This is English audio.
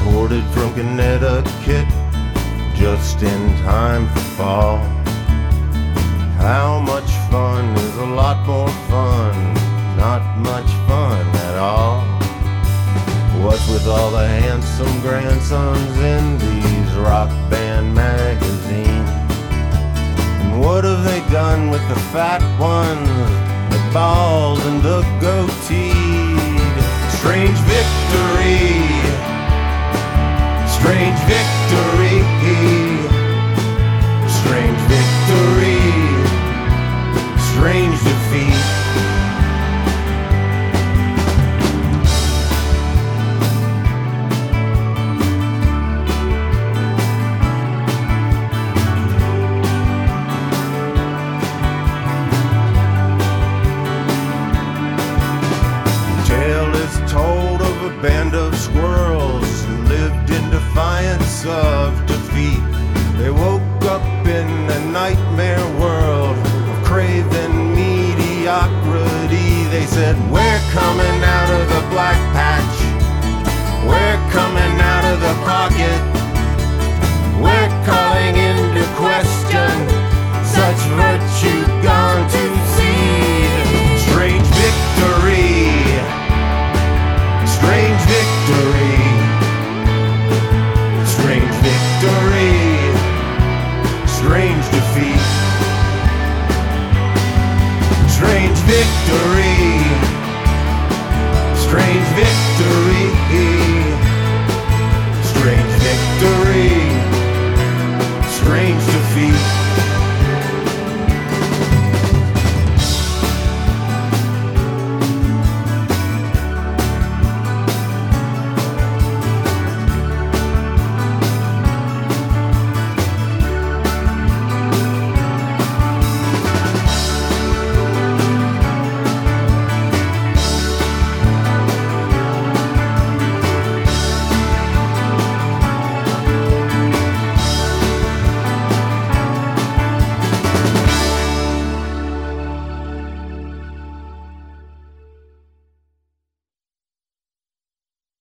boarded from Connecticut just in time for fall. How much fun is a lot more fun? Not much fun at all. What's with all the handsome grandsons in these rock band magazines? And what have they done with the fat ones, the balls and the goateed? Strange victory, strange victory, strange victory, strange defeat. Told of a band of squirrels who lived in defiance of defeat. They woke up in a nightmare world of craven mediocrity. They said, we're coming out of the black